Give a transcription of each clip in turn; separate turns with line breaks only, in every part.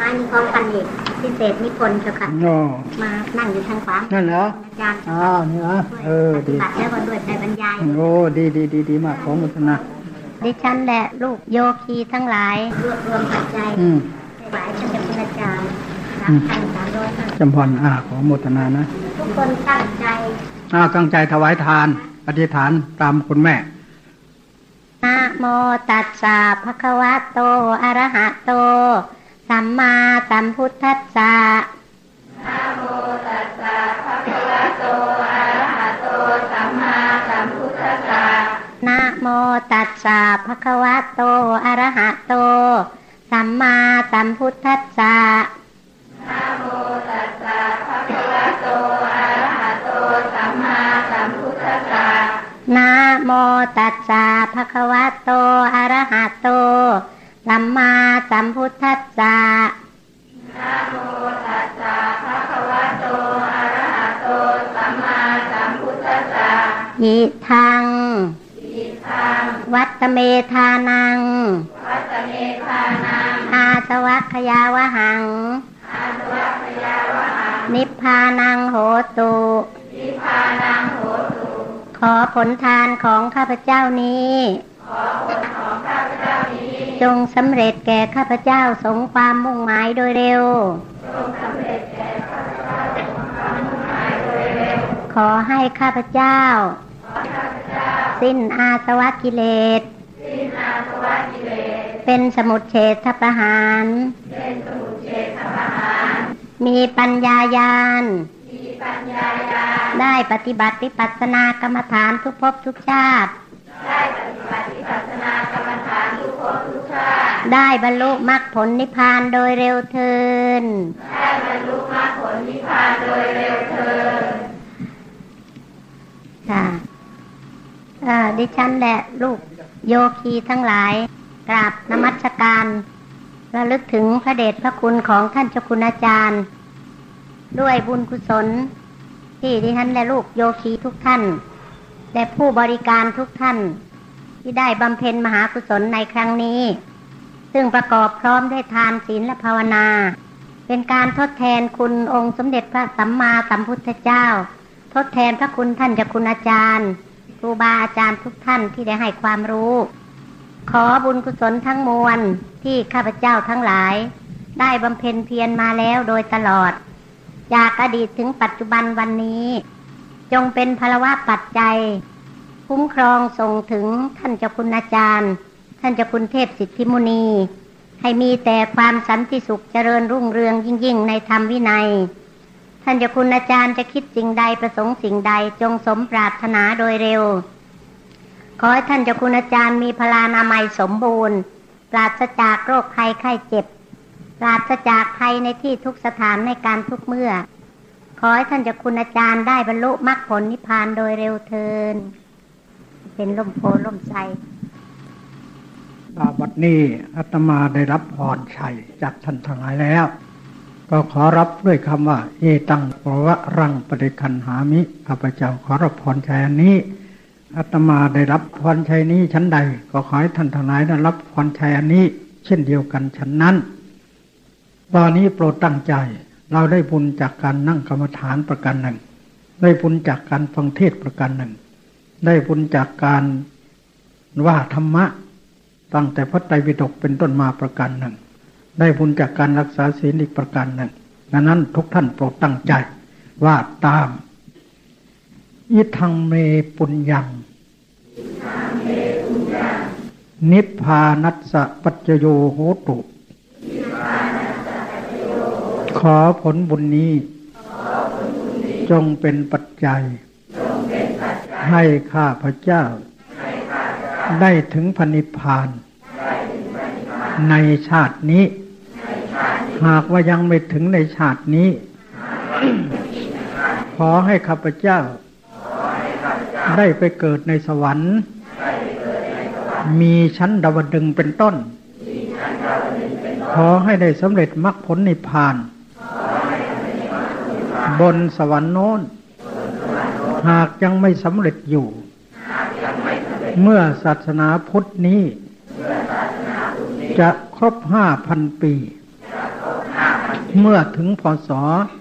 นี่ของพันเอกพิเศษนิพนธ์เจ้าค่ะมานั่งอยู่ทางขวา
นั่นเหรอ
อาจารย์
นี่นะ
ดีแล้วก็ด้วยใจบรรยาย
ดีมากของมุทนา
ดิฉันแหละลูกโยคีทั้งหลายรวบรวมปัจจัยหลายท่านจะเป็นอาจารย์
จำพรของมุทนานะ
ทุกคนตั้งใจ
ถวายทานอธิษฐานตามคุณแม่
นะโมตัสสะภะคะวะโตอะระหะโตสัมมาสัมพุทธัสสะ
นะโมตัสสะภะคะวะโตอะระหะโตสัมมาสัมพุทธัสสะ
นะโมตัสสะภะคะวะโตอะระหะโตสัมมาสัมพุทธัสสะ
นะโมตัสสะภะคะวะโตอะระหะโตสัมมาสัมพุทธัสสะ
นะโมตัสสะภะคะวะโตอะระหะโตสัมมาสัมพุทธัสสะ
นะโมตัสสะภะคะวะโตอะระหะโตสัมมาสัมพุทธัสสะ
อิทังวัตเมธานังอาสวัคยาวหังนิพพานังโหตุขอผลทานของข้าพเจ้านี้จงสำเร็จแก่ข้าพเจ้าสมความมุ่งหมายโดยเร็วขอให้ข้าพเจ้าสิ้นอาสวะกิเลสเป็นสมุจเฉทประหารมีปัญญาญาณได้ปฏิบัติวิปัสสนากรรมฐานทุกภพทุกชาติได้บรรลุมรรคผลนิพพานโดยเร็วเทินดิฉันและลูกโยคีทั้งหลายกราบนมัสการระลึกถึงพระเดชพระคุณของท่านเจ้าคุณอาจารย์ด้วยบุญกุศลที่ดิฉันและลูกโยคีทุกท่านและผู้บริการทุกท่านที่ได้บำเพ็ญมหากุศลในครั้งนี้ซึ่งประกอบพร้อมด้วยทานศีลและภาวนาเป็นการทดแทนคุณองค์สมเด็จพระสัมมาสัมพุทธเจ้าทดแทนพระคุณท่านเจ้าคุณอาจารย์ครูบาอาจารย์ทุกท่านที่ได้ให้ความรู้ขอบุญกุศลทั้งมวลที่ข้าพเจ้าทั้งหลายได้บำเพ็ญเพียรมาแล้วโดยตลอดจากอดีตถึงปัจจุบันวันนี้จงเป็นภลวะปัจจัยคุ้มครองส่งถึงท่านเจ้าคุณอาจารย์ท่านเจ้าคุณเทพสิทธิมุนีให้มีแต่ความสันติสุขเจริญรุ่งเรืองยิ่งในธรรมวินัยท่านเจ้าคุณอาจารย์จะคิดสิ่งใดประสงค์สิ่งใดจงสมปรารถนาโดยเร็วขอให้ท่านเจ้าคุณอาจารย์มีพลานามัยสมบูรณ์ปราศจากโรคภัยไข้เจ็บปราศจากภัยในที่ทุกสถานในการทุกเมื่อขอให้ท่านเจ้าคุณอาจารย์ได้บรรลุมรรคผลนิพพานโดยเร็วเทินเป็นร่มโพล่มไทร
บัดนี้อาตมาได้รับพรชัยจากท่านทั้งหลายแล้วก็ขอรับด้วยคำว่าเอตังปวะรังปฏิคันหามิข้าพเจ้าขอรับพรชัยอันนี้อาตมาได้รับพรชัยนี้ชั้นใดก็ขอให้ท่านทั้งหลายได้รับพรชัยอันนี้เช่นเดียวกันฉันนั้นตอนนี้โปรดตั้งใจเราได้บุญจากการนั่งกรรมฐานประการหนึ่งได้บุญจากการฟังเทศน์ประการหนึ่งได้บุญจากการว่าธรรมะตั้งแต่พระไตรปิฎกเป็นต้นมาประการหนึ่งได้บุญจากการรักษาศีลอีกประการหนึ่งดังนั้นทุกท่านโปรดตั้งใจว่าตามอิทังเมปุญญังนิพพานัสสะปัจจโยโหตุขอผลบุญนี้จงเป็นปัจจัยให้ข้าพเจ้าได้ถึงพระนิพพานในชาตินี้หากว่ายังไม่ถึงในชาตินี้ขอให้ข้าพเจ้าได้ไปเกิดในสวรรค์มีชั้นดาวดึงส์เป็นต้นขอให้ได้สำเร็จมรรคผลนิพพานบนสวรรค์โน้นหากยังไม่สำเร็จอยู่เมื่อศาสนาพุทธนี้จะครบ 5,000 ปีเมื่อถึงพ.ศ.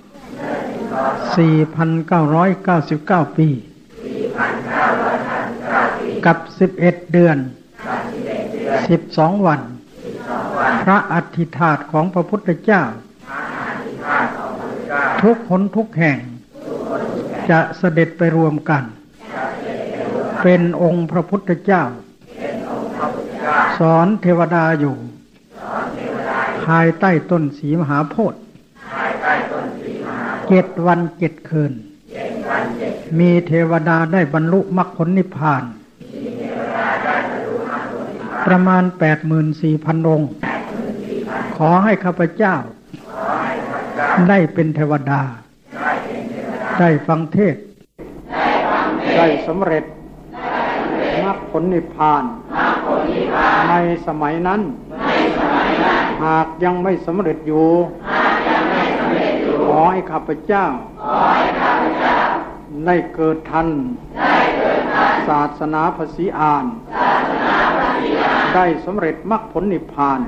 4,999 ปีกับ11 เดือน12 วันพระอธิษฐานของพระพุทธเจ้าทุกหนทุกแห่งจะเสด็จไปรวมกันเป็นองค์พระพุทธเจ้าสอนเทวดาอยู่ภายใต้ต้นศรีมหาโพธิ์7 วัน 7 คืนมีเทวดาได้บรรลุมรรคผลนิพพานประมาณ 84,000 องค์ขอให้ข้าพเจ้าได้เป็นเทวดาได้ฟังเทศน์ได้สำเร็จมรรคผลนิพพานในสมัยนั้นหากยังไม่สำเร็จอยู่ขอให้ข้าพเจ้าได้เกิดทันศาสนาภาษีอานได้สำเร็จมรรคผลนิพพาน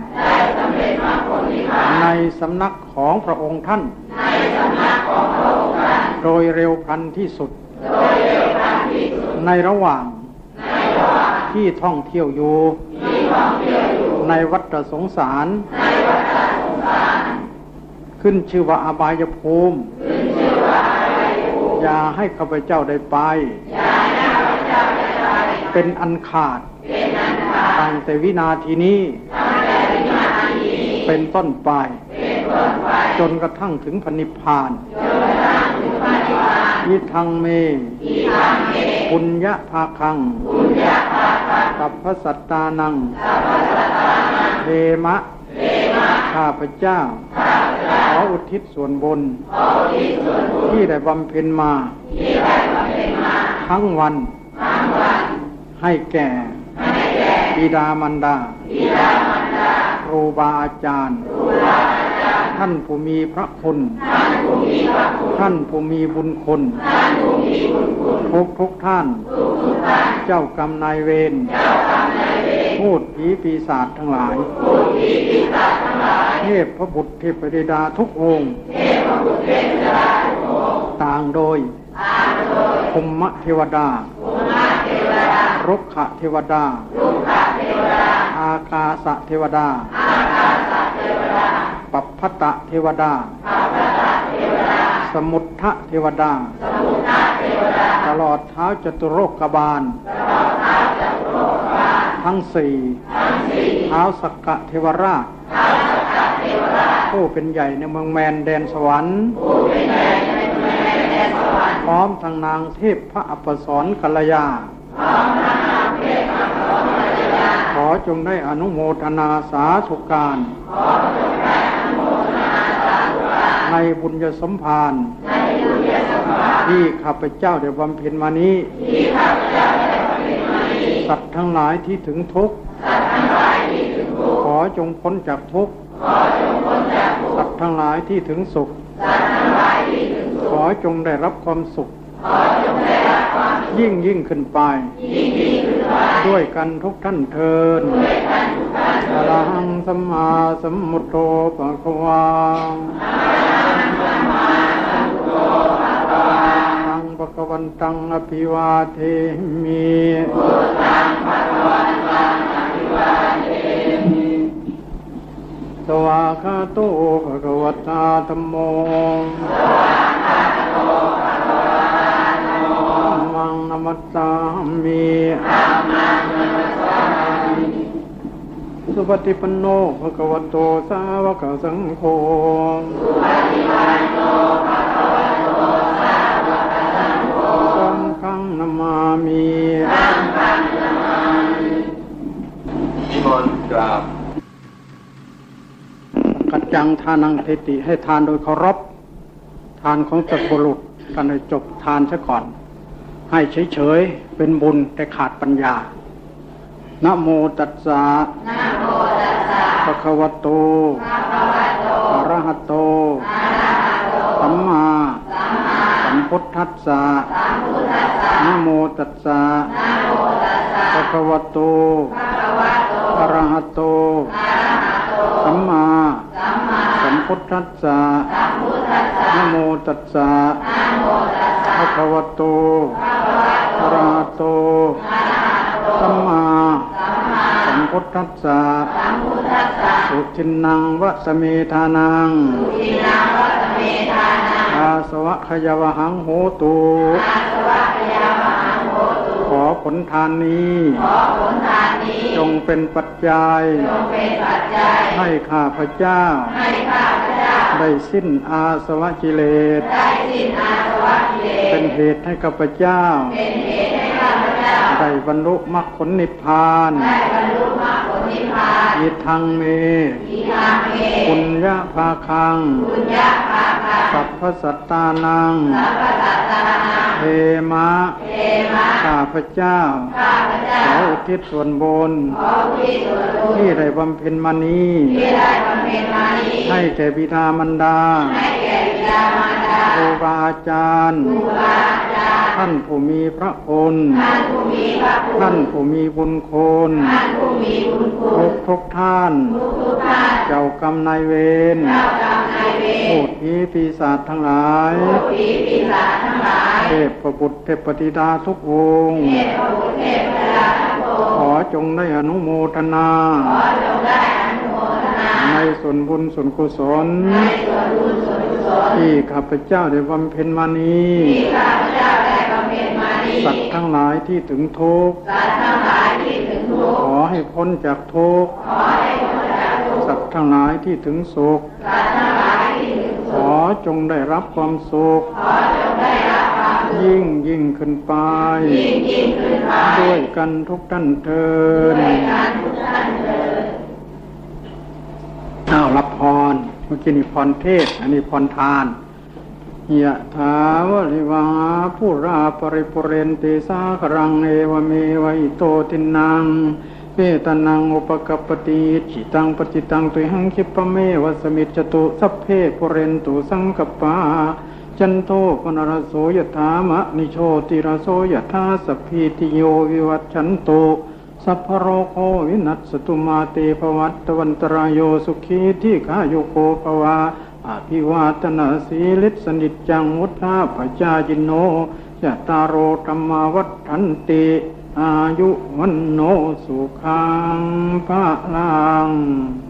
ในสำนักของพระองค์ท่านโดยเร็วพลันที่สุดในระหว่างที่ท่องเที่ยวอยู่ในวัฏสงสารขึ้นชื่อว่าอบายภูมิอย่าให้ข้าพเจ้าได้ไปเป็นอันขาดตั้งแต่วินาทีนี้เป็นต้นไปจนกระทั่งถึงพระนิพพานยิทังเมปุญญภาคังสัพพสัตตานังเทมะข้าพเจ้าขออุทิศส่วนบุญที่ได้บำเพ็ญมาทั้งวันให้แก่บิดามารดาครูบาอาจารย์ท่านผู้มีพระคุณท่านผู้มีบุญคุณทุกท่านเจ้ากรรมนายเวรพูดผีปีศาจทั้งหลายเทพพระบุตรเทพธิดาทุกองค์ต่างโดยภูมิเทวดารุกขเทวดาอากาสเทวดาปัปพตะเทวดาสมุทธเทวดาตลอดเท้าจตุโลกบาลทั้งสี่เท้าสักกะเทวราชผู้เป็นใหญ่ในเมืองแมนแดนสวรรค์พร้อมทางนางเทพพระอัปสรกัลยาขอจงได้อนุโมทนาสาธุการในบุญญสมภารที่ข้าพเจ้าได้บำเพ็ญมานี้สัตว์ทั้งหลายที่ถึงทุกข์ขอจงพ้นจากทุกข์สัตว์ทั้งหลายที่ถึงสุขขอจงได้รับความสุขยิ่งขึ้นไปด้วยกันทุกท่านเทินอรหังสัมมาสัมพุทโธภควาทังภควันตังอภิวาเทมิสวากขาโตภควตาธัมโมมังนมัสสามิสุปฏิปันโนภควโตสาวกสังโฆสังฆังนามามินิมนต์กราบกัจจังทานังเทติให้ทานโดยเคารพทานของสัตว์บุรุษกันให้จบทานซะก่อนให้เฉยๆเป็นบุญแต่ขาดปัญญานะโมตัสสะภะคะวะโตอะระหะโตสัมมาสัมพุทธัสสะนะโมตัสสะภะคะวะโตอะระหะโตสัมมาสัมพุพุทธัสสะนะโมตัสสะภะคะวะโตอะระหะโตสัมมาสัมพุทธัสสะสุทินนังวะสเมธานังอาสวะขยวหังโหตุขอผลทานนี้จงเป็นปัจจัยให้ข้าพเจ้าได้สิ้นอาสวะกิเลสเป็นเหตุให้ข้าพเจ้าได้บรรลุมรรคผลนิพพานอิทังเมปุญญาภาคังสัพพสัตตานังเทมะข้าพเจ้าขออุทิศส่วนบุญที่ได้บำเพ็ญมานี้ให้แก่บิดามารดาครูบาอาจารย์ท่านผู้มีพระคุณท่านผู้มีบุญคุณทุกท่านเจ้ากรรมนายเวรพูดผีปีศาจทั้งหลายเทพบุตรเทพธิดาทุกองค์ขอจงได้อนุโมทนาในส่วนบุญส่วนกุศลที่ข้าพเจ้าได้บำเพ็ญมานี้สัตว์ทั้งหลายที่ถึงทุกข์ขอให้พ้นจากทุกข์สัตว์ทั้งหลายที่ถึงสุขขอจงได้รับความสุขยิ่งขึ้นไปด้วยกันทุกท่านเถิดรับพรเมื่อกี้นี่พรเทศอันนี้พรทานยะถาวะริวหาปุราปริปุเรนติสาครังเอวเมวะอิโตทินังเวตนังอุปกัปปติจิตังปฏิตังตุหังคิปะเมวะสมิจจตุสัพเพปุเรนตุสังกัปปาจันโทปนรโสยถามะนิโชติรโสยถาสัพพิติโยวิวัชชันตุสัพพโรโควินัสสตุมาเตภวัตวันตรายโยสุขีที่ขาโยโกภวาอภิวาทนาสีลิสนิจจังวุฒาปจาจินโนยะตาโรธรรมาวัฏันติอายุวันโนสุขังภะลัง